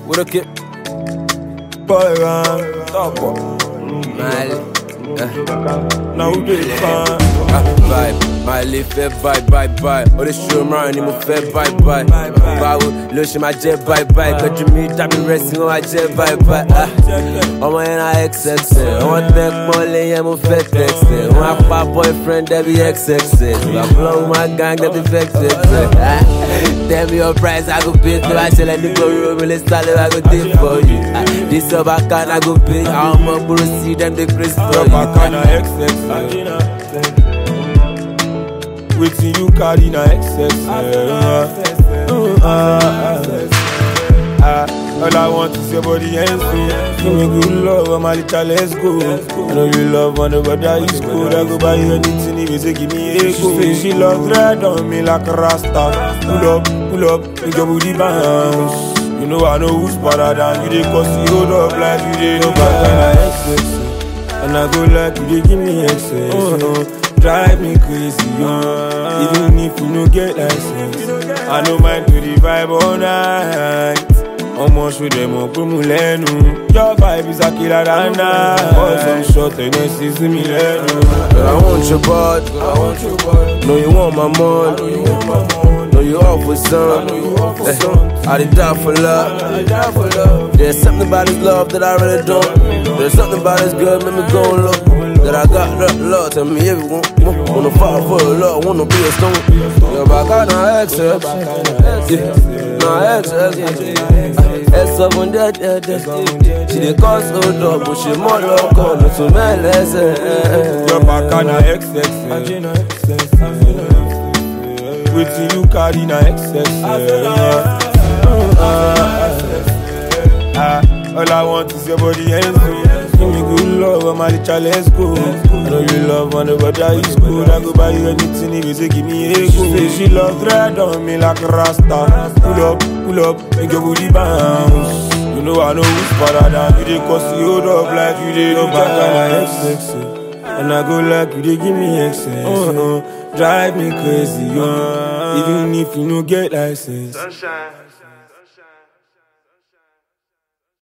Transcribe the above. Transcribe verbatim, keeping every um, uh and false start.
What a kid. Boy, man. Top boy. Mali. Now who they find? Ah, vibe. Mali fẹ́ vibe, vibe, vibe. Oríṣiríṣi márùn ni mo fẹ́ vibe, vibe. Báwo ló ṣe máa jẹ́ vibe, vibe? Kọjú mi tàbí rẹ̀sì wọn máa jẹ́ vibe, vibe. Ah, ọmọ yẹn na X X L. Ọmọ tẹ pọ́n lé yẹn mo fẹ́ text ẹ̀. Wọ́n á pa boyfriend dẹ́bi X X L. Bàbá òun máa gang dẹ́bi vex X L. Tell me your price, I go pay. Tó bá ṣẹlẹ̀ ní gbòòrò mi lè sálẹ̀, I go take for you. This ọba kan, I go pay. Àwọn ọmọ gbòòrò sí dem dey craze for you. Your back na X X L. Wetin you carry na X X L. All I want is your body and soul. Give me good love, I'm a little let's go. I know you love on the brother is cool. I go buy you anything if you say give me a go. She say she love red on me like a rasta. Pull up, pull up, make your booty bounce. You know I know who's better than you. They cause you hold up like you did. No back na X X L. And I go like you, they give me access. Uh-huh. Drive me crazy, uh. Even if you no get license, I don't mind to the vibe all night. Almost with them up, Mulenu. Your vibe is a killer than that. Boys on short and I see me lenu. I want your body, I want your body. know you want my money, know you want my money. know you off with some. I know you off with some. I did die for love. I die for love. There's something about this love that I really don't. There's something about this girl make me go low. That I got that love, tell me everyone. Wanna fall for the love, wanna be a stone. Yeah, back on the X X. Yeah, no X X. S up on that, that, that. She dey cause so dog, but she more love, call me to my lesson. Your back on the X X. Wetin you carry na X X L. All I want is your body and soul. Give me good love, I'm a little let's go. I know you love on the brother is cool. I go buy you anything if you say give me a go. She say she love red on me like a rasta. Pull up, pull up, make your booty bounce. You know I know who's better than you. They cause you hold up like you did. No back on my X X L. And I go like you, they give me access. Uh-huh. Drive me crazy, uh. Even if you no get license. Sunshine.